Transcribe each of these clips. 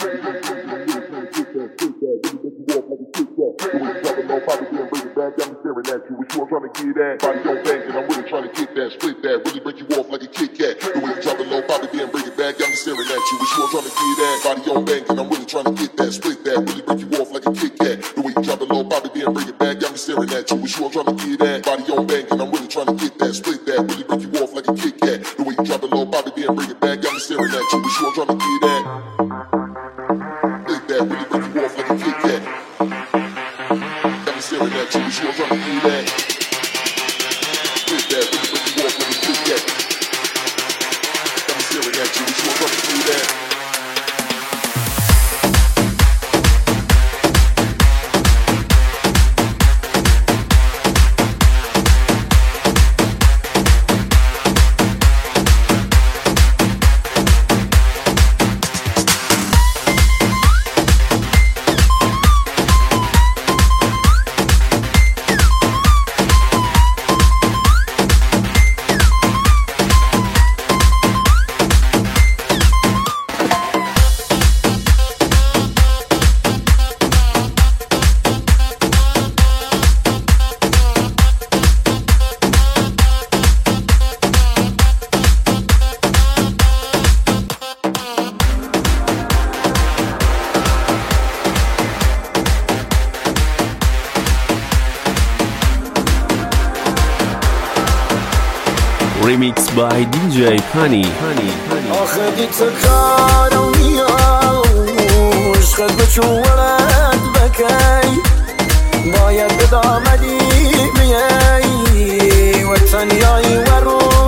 Remix by DJ Pani. آخه دیت کارونی عشقت بچورد بکی باید بدامدی بیایی و تنیایی و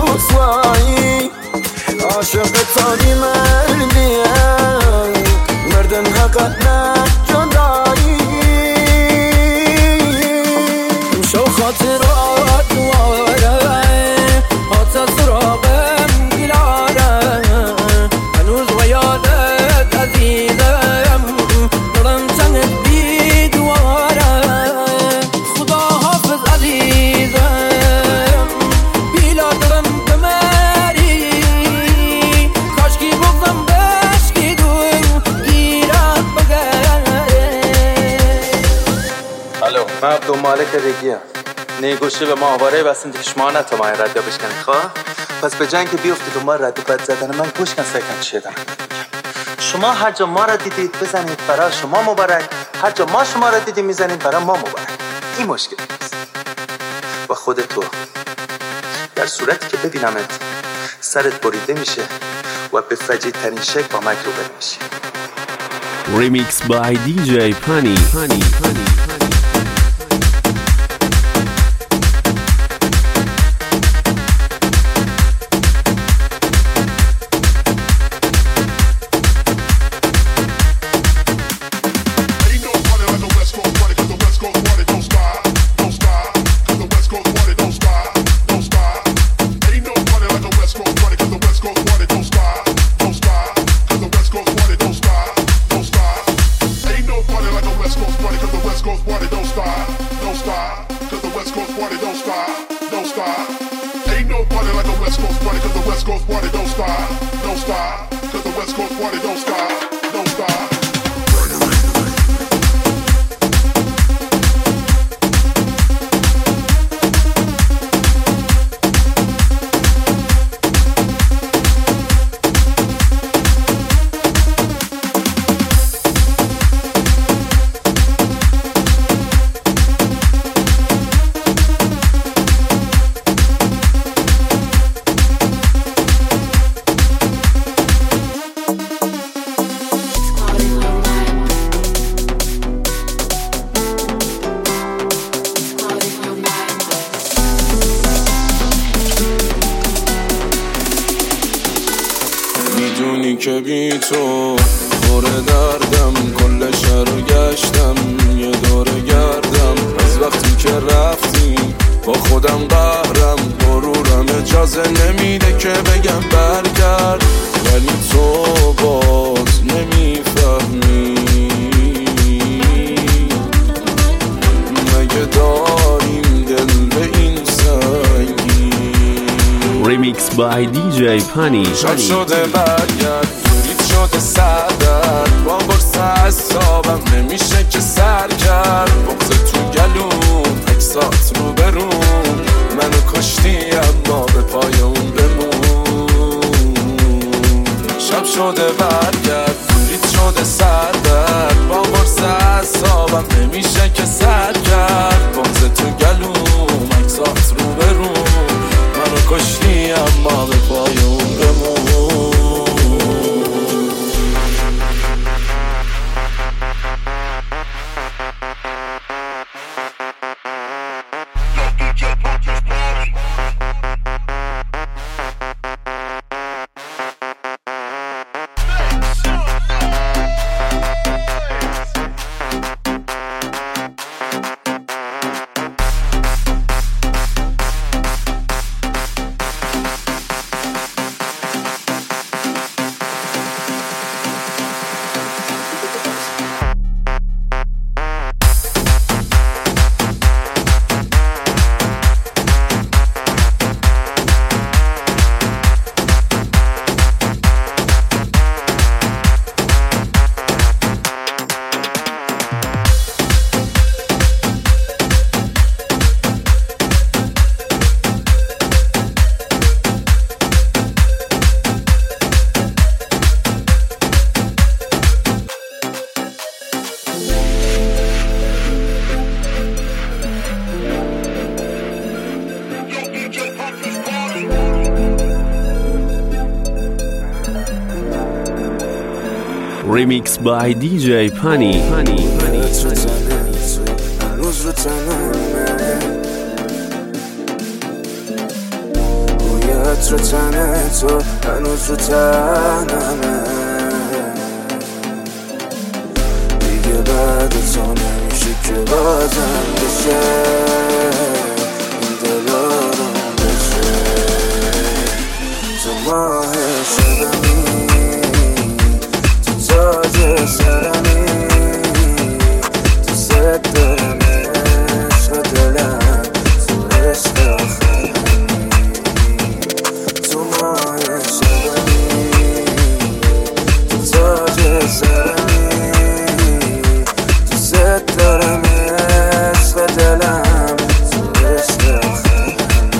رسوایی عاشق تانی مردیم مردم حقت نجدایی شو خاطرات واره سراغم گلاره هنوز و یادت عزیزم دارم چنت بیدواره خدا حافظ عزیزم بیلا دارم بمری کاشکی بغزم بشکی دوم گیرت بگره. الو من عبدالمالک رگیم نیگوشی به ماهواره بستیم که شما نتوانی رادیو بشکنید خواه پس به جنگ بیفتید و ما رادیو بد زدن من گوش کن سکن چیه دارم شما هر جا ما را دیدید بزنید برای شما مبارک هر جا ما شما را دیدید میزنید برای ما مبارک این مشکل نیست و خود تو در صورتی که ببینمت سرت بریده میشه و به فجیع ترین شکل با من روبرو میشی. Remix by DJ Pani. میدونی که بی تو پر دردم کل شهر رو گشتم یه دور گردم از وقتی که رفتی با خودم قهرم غرورم اجازه نمیده که بگم برگرد ولی تو باز نمیفهمی مگه داریم دل به این سنگی. Remix by DJ Pani. شد شده برگرد دورید شده سردرد اعصابم نمیشه که سر کرد. بغض تو گلوم عکسات رو برون، منو کشتی اما به پای اون بمون. شب شده برگرد ریت شده سر درد، با قرص اعصابم نمیشه که سر کرد. بغض تو گلوم عکسات رو برون، منو کشتی اما به پای اون بمون. Remix by DJ Pani. هنوز رو تنمه بوی عطر تنه تو هنوز رو تنمه. دیگه بعد تو نمیشه که بازم بشه این دلارم بشه. تو ماه شدمی، تو تاج سرمی، تو زد دارم عشق دلم، تو عشق آخرمی. تو ماه شدمی، تو تاج سرمی، تو زد دارم عشق دلم، تو عشق آخرمی.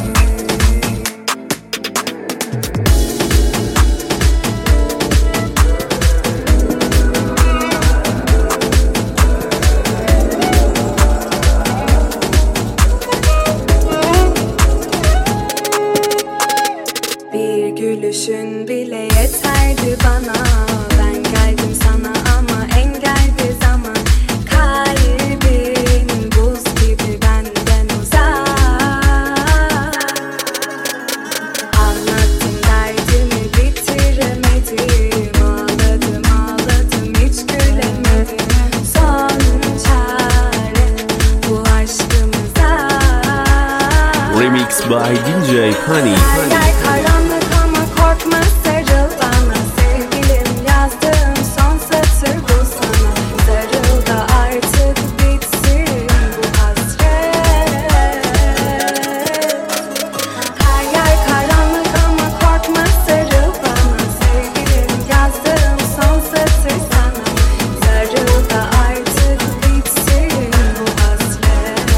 Gülüşün bile yeterdi bana. Ben geldim sana ama engeldi zaman. Kalbin buz gibi benden uzak. Anlattım derdimi bitiremedim. Ağladım ağladım hiç gülemedim. Son çare bu aşkımıza. Remix by DJ Pani. Karanlık ama korkma sarıl bana. Sevgilim yazdığım son satır bu sana. Sarıl da artık bitsin bu hasret. Her yer karanlık ama korkma sarıl bana. Sevgilim yazdığım son satır sana. Sarıl da artık bitsin bu hasret.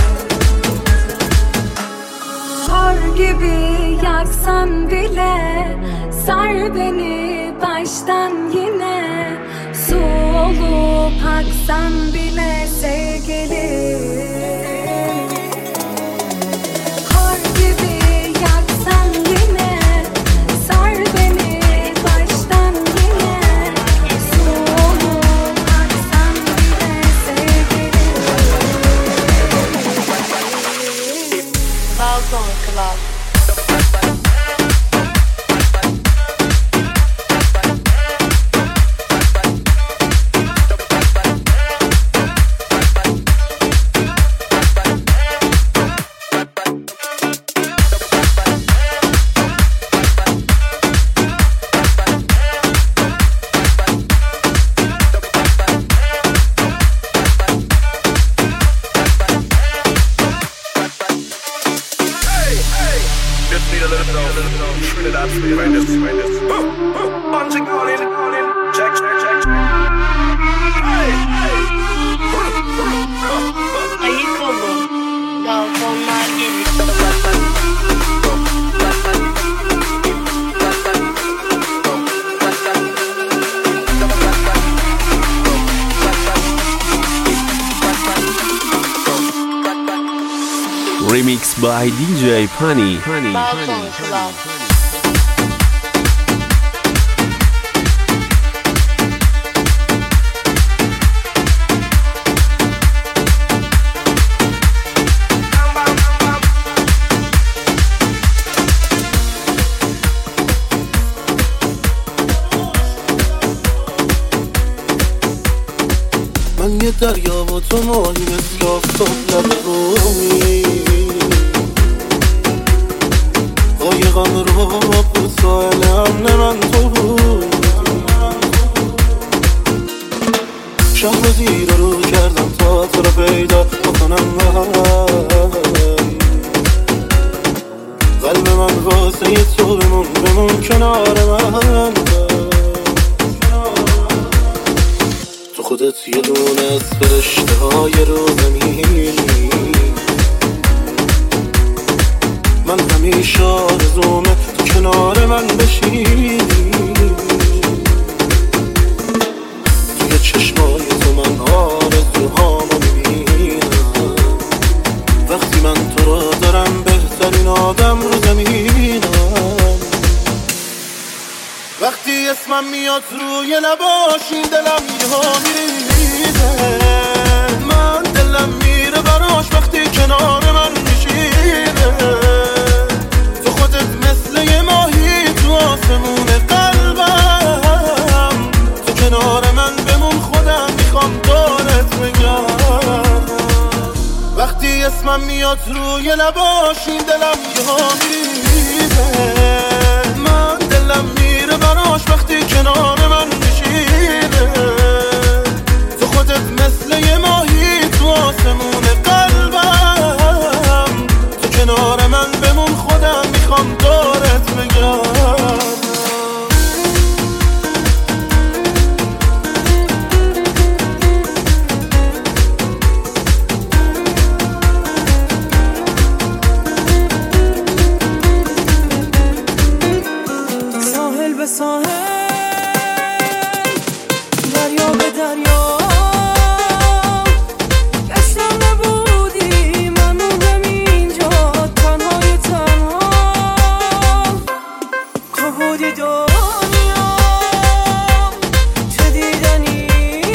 Kor gibi yaksan bile sar beni baştan yine. Su olup aksan bile sevgilim. Kor gibi yaksan yine sar beni baştan yine. Su olup aksan bile sevgilim. Balkon Club. Remix by DJ Pani. من یه دریا و تو ماهی مثل آفتاب لب رومی قایقم رو بود ساحل امن من تو بود شهر و زیر رو کردم تا تو رو پیدا بکنم من قلب من واسه تو بمون کنار من خودت یه دونه از فرشته های رو زمینی من همیشه آرزومه تو کنار من بشینی توی چشمای تو من آرزوهامو میبینم وقتی من تو رو دارم بهترین آدم رو زمینم وقتی اسمم میاد روی لباشین دلم یهو میریزه من دلم میره براش وقتی کنار من میشینه تو خودت مثل یه ماهی تو آسمون قلبم تو کنار من بمون خودم میخوام دورت بگردم وقتی اسمم میاد روی لباشین دلم یهو میریزه من دلم میره براش وقتی کنار من میشینه تو خودت مثل یه ماهی تو آسمون قلبم تو کنار من بمون خودم میخوام دورت بگردم ساحل به ساحل دریا به دریا گشتم نبودی من موندم اینجا تنهای تنها تو بودی دنیا چه دیدنی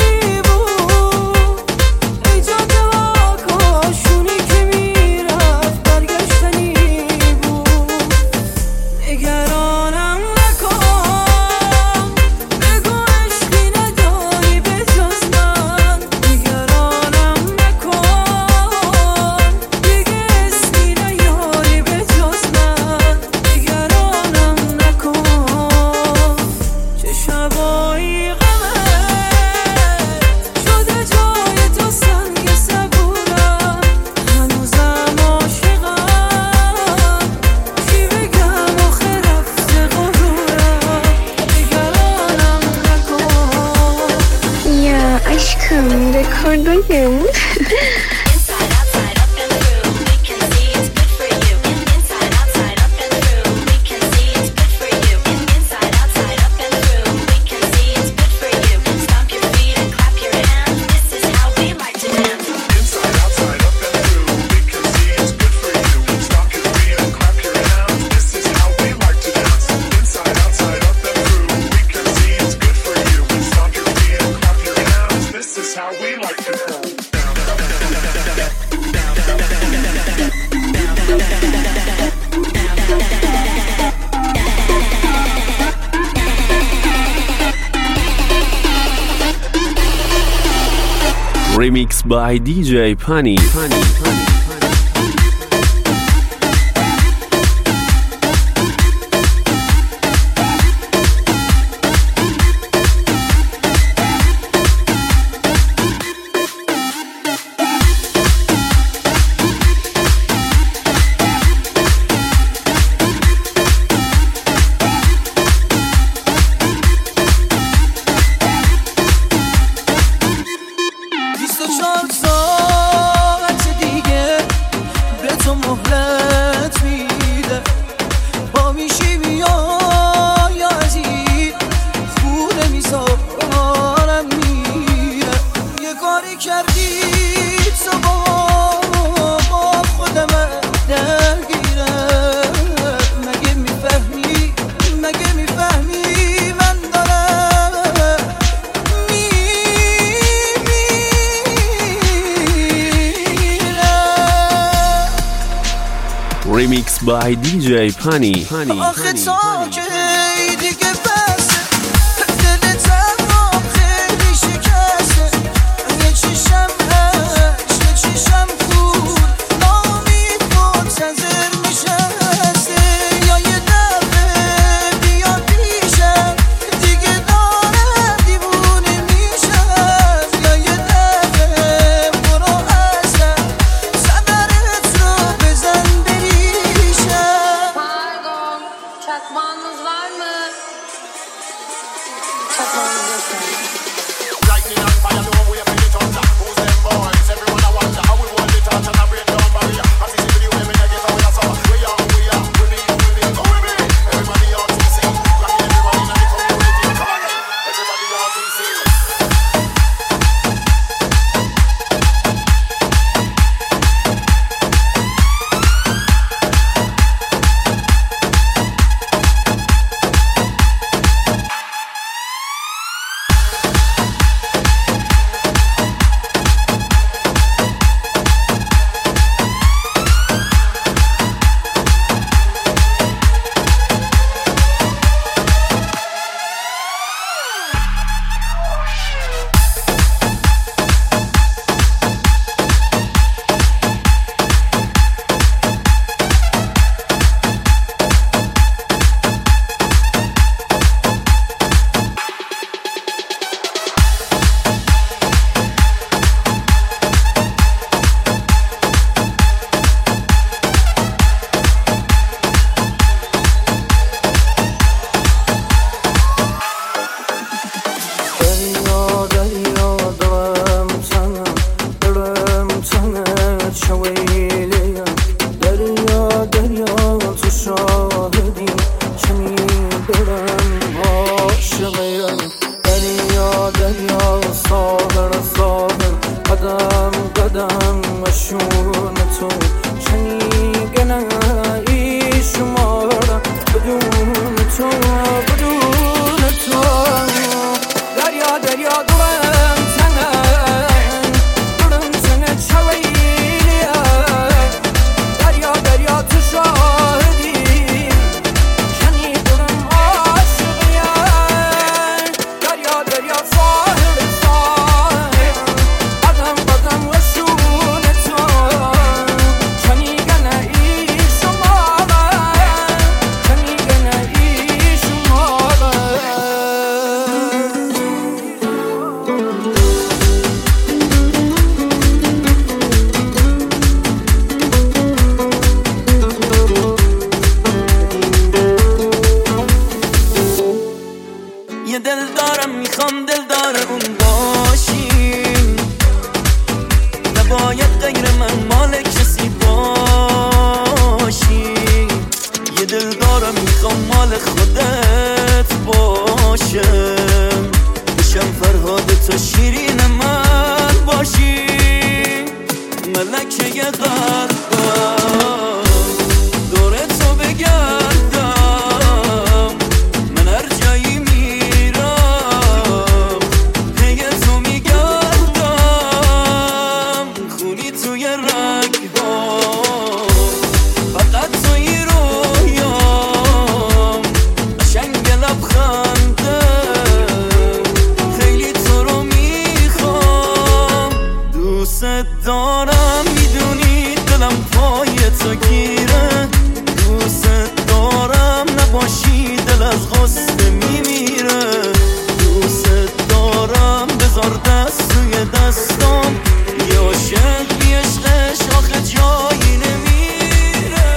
بود ای جاده ها کاشونی که میرفت برگشتنی بود نگرانم Recording. Remix by DJ Pani. کردی تو با خود من Remix by DJ Pani. آخه تا که دیگه بسه دل تنهام خیلی شکسته یه چیشم هشت یه چیشم کور نامید منتظر نشسته یا یه دفعه بیا پیشم دیگه دارم دیوونه میشم یا یه دفعه برو ازم صدرت رو بزن بریشم. Pardon, çakmağınız var mı? Çakmağınız yok yani. Lightning and fire, know we have it on top. Who's them boys? Everyone I wonder how we hold it touch and I break down barrier. As you see with you, let me get out of summer. We are, we be. Everybody on TC. Lucky everybody in the community. Come on, everybody on TC. یه دل دارم میخوام دلدار اون باشی نباید غیر من مال کسی باشی یه دل دارم میخوام مال خودت باشم بشم فرهاد تو شیرین من باشی ملکه قلبم دور تو بگردم من هر جایی میرم پی تو میگردم خونی توی رگ‌هام فقط توی رویام قشنگ لبخنده خیلی تو رو میخوام دوست دارم میدونی دلم پای تو گیره دوست دارم نباشی دل از غصه میمیره دوست دارم بذار دست توی دستم یه عاشق بی عشقش آخه جایی نمیره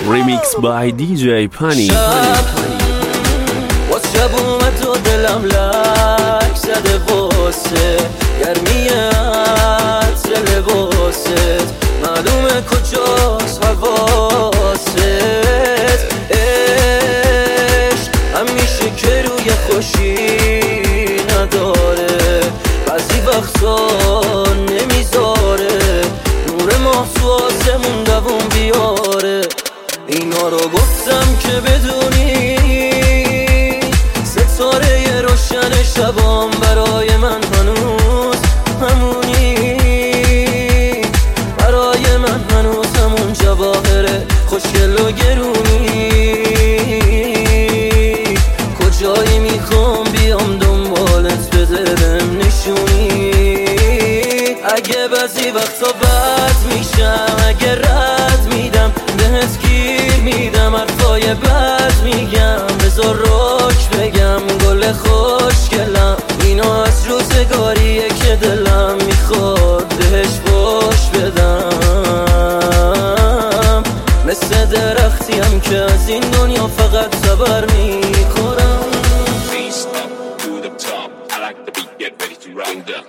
Remix by DJ Pani. باز شب اومد و دلم لک زده واسه گرمی عطر لباست معلومه کجاست حواست عشق همیشه که روی خوشی نداره بعضی وقتا نمیذاره نور ماه تو آسمون دووم بیاره اینا رو گفتم که بدونی ستاره روشن شبام برای من هنوز همونی برای من هنوز همون جواهر خوشگل و گرونی کجایی میخوام بیام دنبالت بده بهم نشونی اگه بعضی وقتا بد میشم اگه رد میدم بهت گیر میدم حرفای بد میگم بذار روش بگم گل خوشگلم اینا از روزگاریه که دلم میخواد بهش فوش بدم مثل درختیم که از این دنیا فقط خبر میخورم Face up to the top, I like the beat, get ready to round up.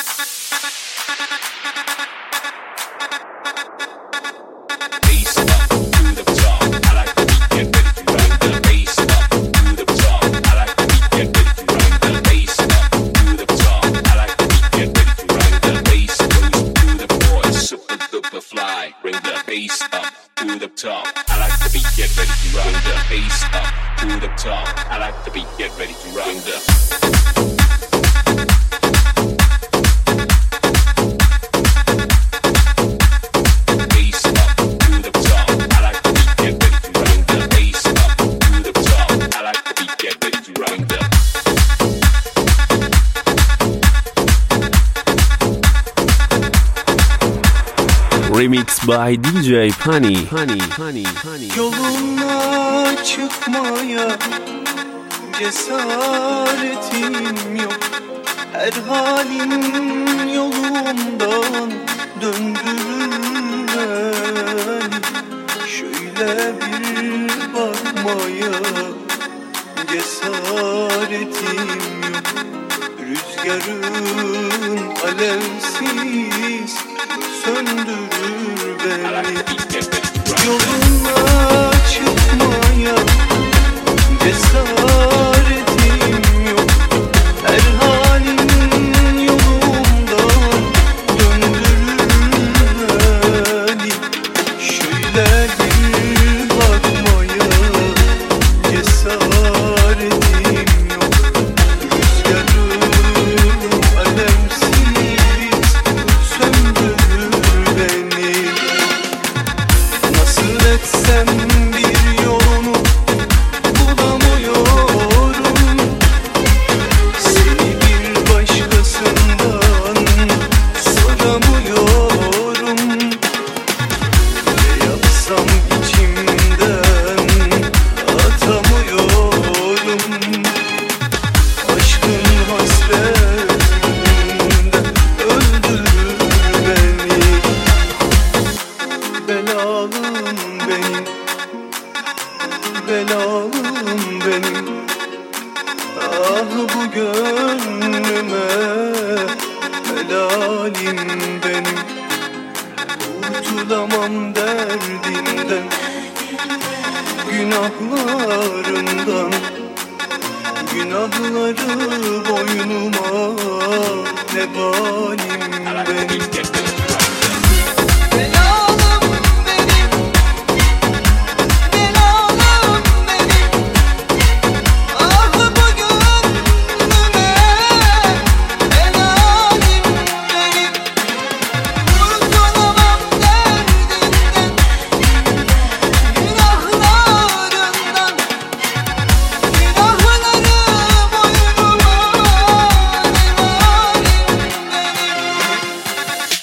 Face up to the top, I like the beat, get ready to round up. Face up to the top, I like the beat, get ready to round up. Face up to the top, I like the beat, get ready to round up. Bass goes to the boys, super duper fly. Bring the bass up to the top, I like the beat, get ready to round up. Bass up to the top, I like the beat, get ready to round up. Remix by DJ Pani. Yoluna çıkmaya cesaretim yok. Her halin yolumdan döndürür beni. Şöyle bir bakmaya cesaretim yok. Rüzgarın alevsiz söndürür beni. Yoluna çıkmaya cesaretim yok. Her halin yolumdan döndürür beni. Şöyle bir bakmaya cesaretim yok. Rüzgarın alemsiz söndürür beni. Nasıl etsem bir yolunu bulamıyorum. Seni bir başkasından soramıyorum. Ne yapsam içimden atamıyorum. Aşkın hasretinden öldürür beni. Belalım benim, belalım benim. Ah bu gönlüme helalim benim. Kurtulamam derdinden, günahlarından. Günahları boynuma nebalim benim. Belalım benim, belalım benim. Ah bu gönlüme helalim benim. Kurtulamam derdinden, günahlarından. Günahları boynuma nebalim benim.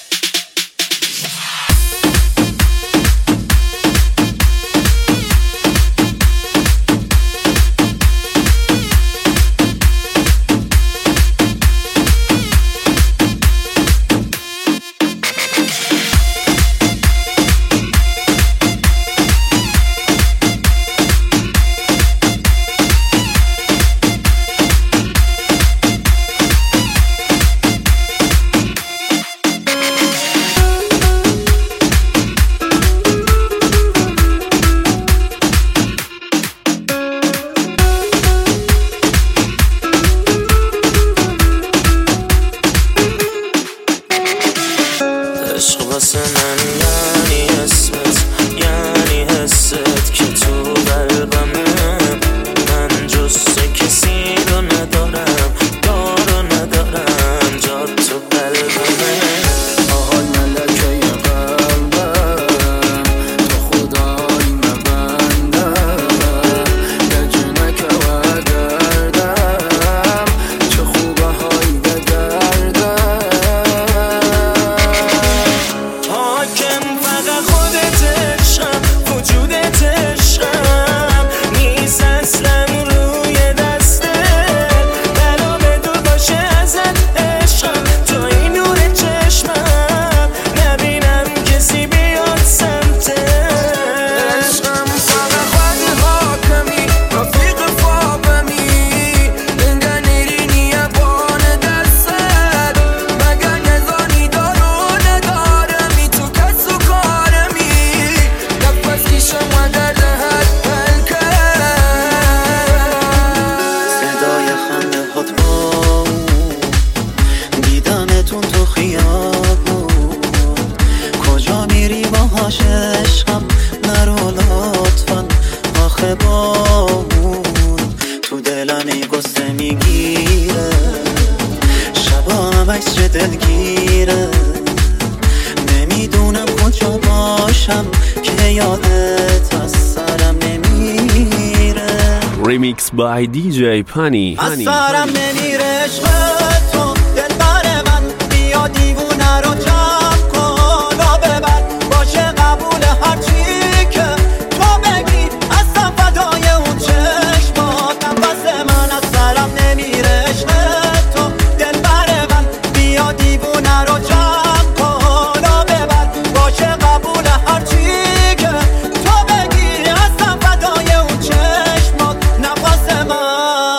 عکس چه دلگیره نمیدونم کجا باشم که یادت از سرم نمیره Remix by DJ Pani. از سرم نمیره عشق تو دلبر من بیا دیوونه رو جمع کن و ببر باشه قبول هرچی که تو بگی اصلا فدای اون چشمات نفس من از سرم نمیره عشق تو دلبر من بیا دیوونه رو جمع کن و ببر باشه قبول هرچی که تو بگی اصلا فدای اون چشمات نفس من.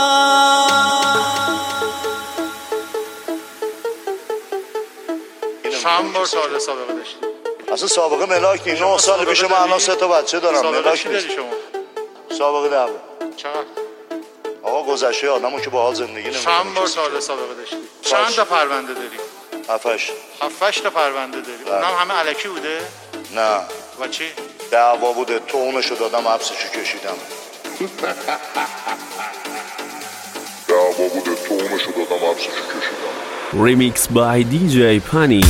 چند بار سابقه داشتی؟ اصلا سابقه ملاک نیم 9 سال پیش من الان 3 تا بچه دارم. سابقه چی داری شما؟ سابقه دعوا. چقدر؟ آقا گذشته آدمو که باحال زندگی نمی‌کنه. چند بار سابقه داشتی؟ چند تا پرونده داری؟ 7-8 تا پرونده داری. اونم همه الکی بوده؟ نه. و چی؟ دعوا بوده، تومشو دادم حبسشو کشیدم. دعوا بوده، تومشو دادم حبسشو کشیدم. Remix by DJ Pani.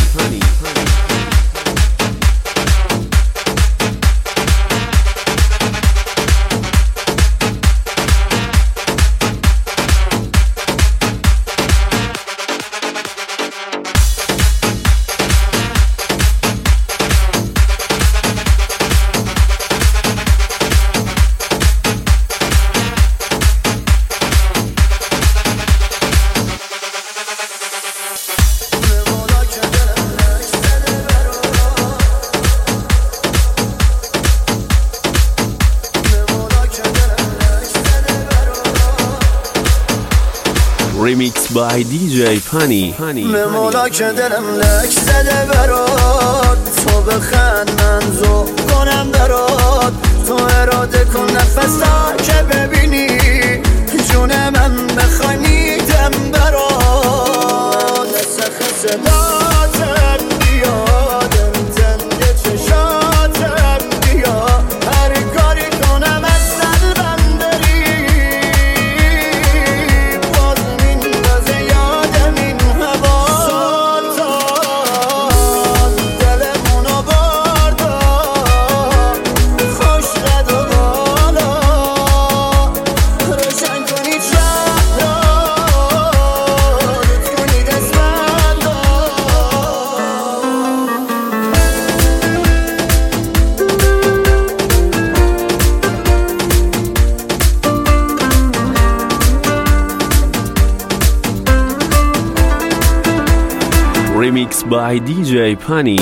Remix by DJ Pani. نمولا که دلم لک زده برات تو بخند من زو کنم برات تو اراده کن نفسا که ببینی جون من بخوای میدم برات نسخ صداتم بیادم تنگ چشاتم بیا هر کاری کنم از قلبم بری Remix by DJ Pani.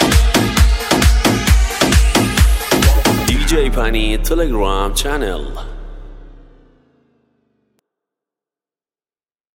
DJ Pani Telegram channel.